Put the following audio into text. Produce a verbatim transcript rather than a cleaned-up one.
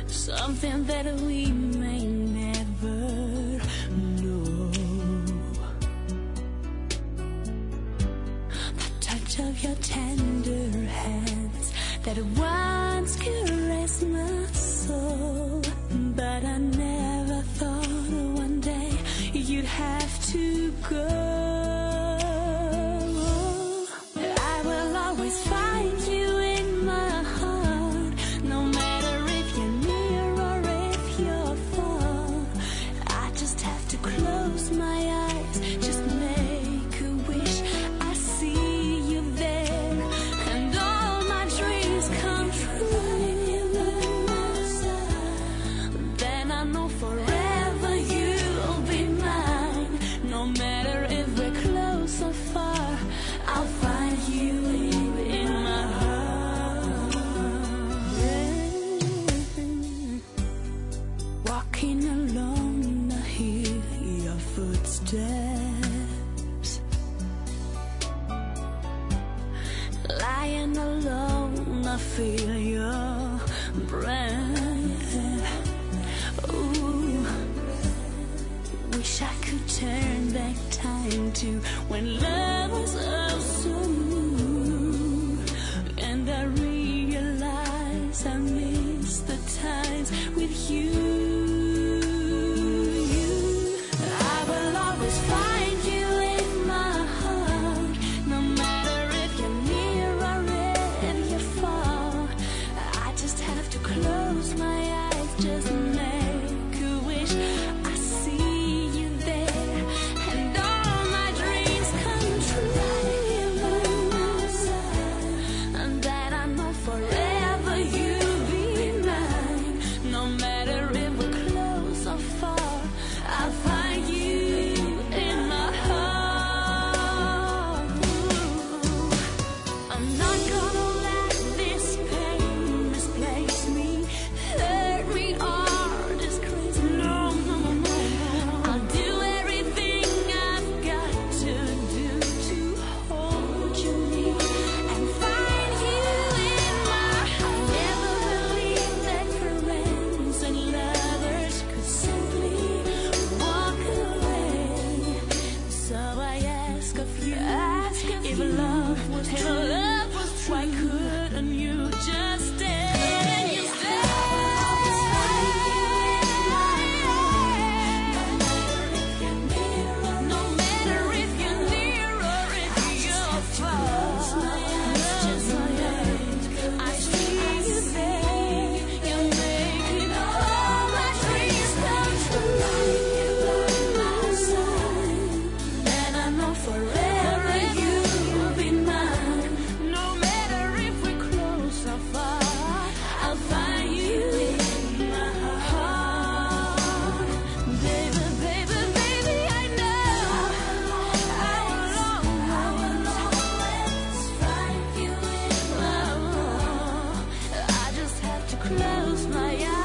something that we may never know. The touch of your tender hands that once caressed my soul, but I never thought one day you'd have to go. I will always find you in my heart, no matter if you're near or if you're far. I just have to close my eyes, just make a wish. I see you there, and all my dreams come true. Then I know forever you'll be mine. No matter if we're close or far, I'll find you in my heart. Walking alone, I hear your footsteps. Lying alone, I feel your breath. Ooh, wish I could turn back time to when love was oh so new. And I realize I miss the times with you. I will always find you in my heart, no matter if you're near or if you're far. I just have to close my eyes, just make a wish. I see you there, and all my dreams come true. And that I know forever you'll be mine. No matter if we're close or far, I'll find you in my heart. I'm not gonna let this pain misplace me, hurt me or disgrace me. No, no, no, no. I'll do everything I've got to do to hold you near and find you in my heart. I never believed that friends and lovers could simply walk away. So I ask of you, if love was if love was true, why couldn't you just stay? And you stay. No matter if you're near or if you're far, I see you there. You're making all my dreams come true. And I know forever you'll be mine. No matter if we're close or far, I'll find you in my heart. Baby, baby, baby, I know I will always find you in my heart. I just have to close my eyes.